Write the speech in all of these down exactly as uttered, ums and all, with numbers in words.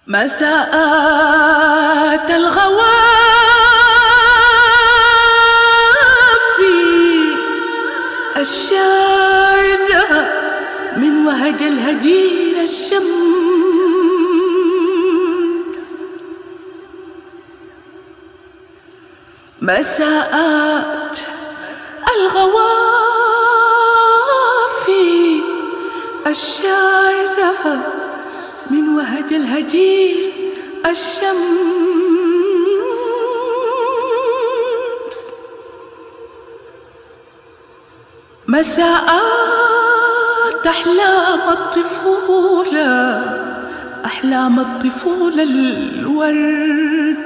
مساءات الغوافي الشاردة من وهج الهجير الشمس. مساءات الغوافي الشاردة من وهج الهجير الشمس. مساءات أحلام الطفولة، أحلام الطفولة الورد.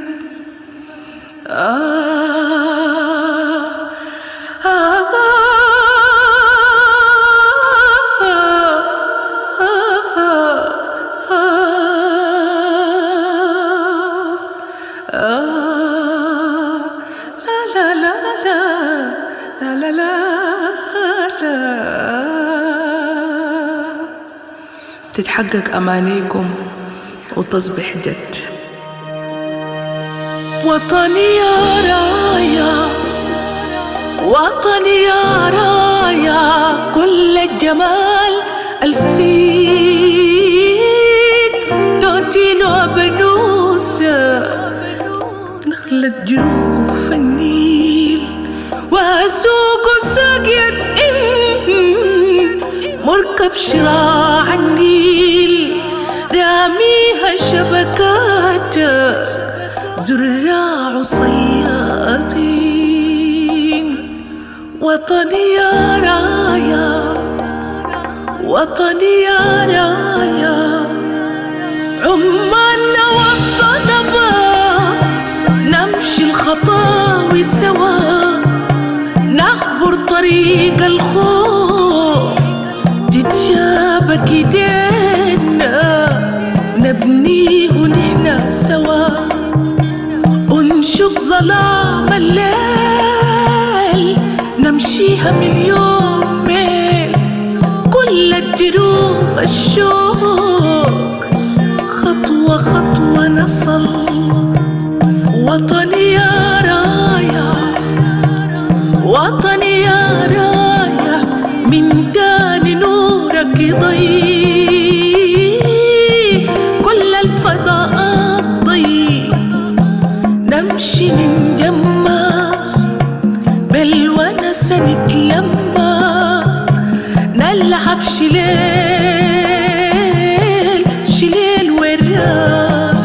آه آه لا لا لا لا لا لا لا تتحقق أمانيكم وتصبح جد. وطني يا رايا، وطني يا رايا كل الجمال الفيك توتيلو بنوسة نخلة جروف النيل وأسوق ساقية إن مركب شراع النيل راميها شبكات زراع صيادين. وطني يا رايا، وطني يا رايا عمالنا والطلبة نمشي الخطاوي سوا نعبر طريق الخوف تتشابك ايدينا نبنيه نحنا سوا ونشق ظلام الليل نمشيها من يوم ميل كل الدروب الشوق خطوة خطوة نصل. وطني يا رايا، وطني يا رايا من تاني نورك يضيء كل الفضاءات ضيء نمشي ننجمع بالونسة نتلمع نلعب شليل شليل وراح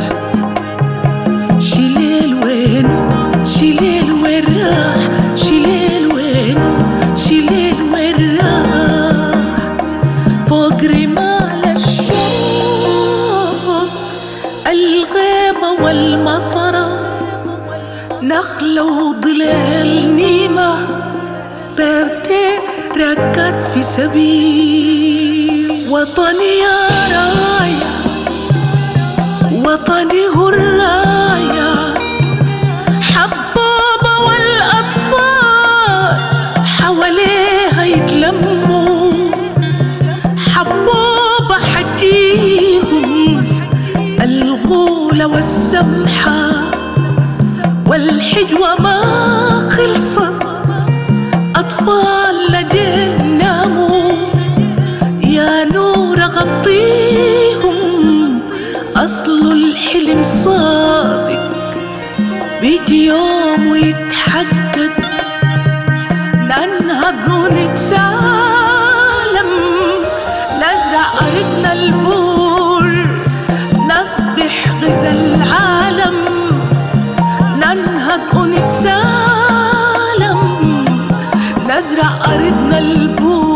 شليل وينو شليل وراح شليل وينو شليل وراح فوق رمال الشوق الغيمة والمطرة نخلة وظلال نيمة طيرتين ركات في سبيل. وطني يا رايا، وطني هو الرايا حبوبة والأطفال حواليها يتلموا حبوبة حجيهم الغولة والسمحة والحجوة ما خلصت أطفال لدين ناموا يا نور غطيهم أصل الحلم صادق بيجي يوم ويتحقق ننهض ونتسالم نزرع أرضنا البور نصبح غذا العالم ننهض ونتسالم نزرع أرضنا البور